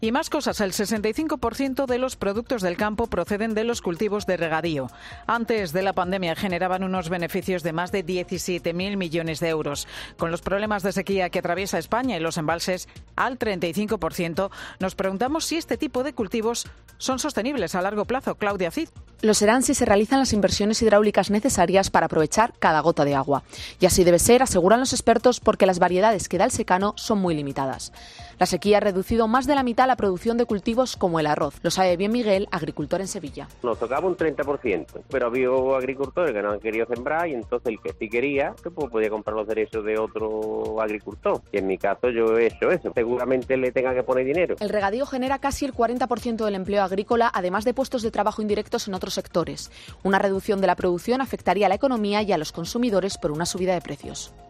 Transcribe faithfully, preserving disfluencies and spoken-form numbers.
Y más cosas, el sesenta y cinco por ciento de los productos del campo proceden de los cultivos de regadío. Antes de la pandemia generaban unos beneficios de más de diecisiete mil millones de euros. Con los problemas de sequía que atraviesa España y los embalses al treinta y cinco por ciento, nos preguntamos si este tipo de cultivos son sostenibles a largo plazo. Claudia Cid. Lo serán si se realizan las inversiones hidráulicas necesarias para aprovechar cada gota de agua. Y así debe ser, aseguran los expertos, porque las variedades que da el secano son muy limitadas. La sequía ha reducido más de la mitad la producción de cultivos como el arroz. Lo sabe bien Miguel, agricultor en Sevilla. Nos tocaba un treinta por ciento, pero había agricultores que no han querido sembrar y entonces el que sí quería, pues podía comprar los derechos de otro agricultor. Y en mi caso yo he hecho eso. Seguramente le tenga que poner dinero. El regadío genera casi el cuarenta por ciento del empleo agrícola, además de puestos de trabajo indirectos en otros sectores. Una reducción de la producción afectaría a la economía y a los consumidores por una subida de precios.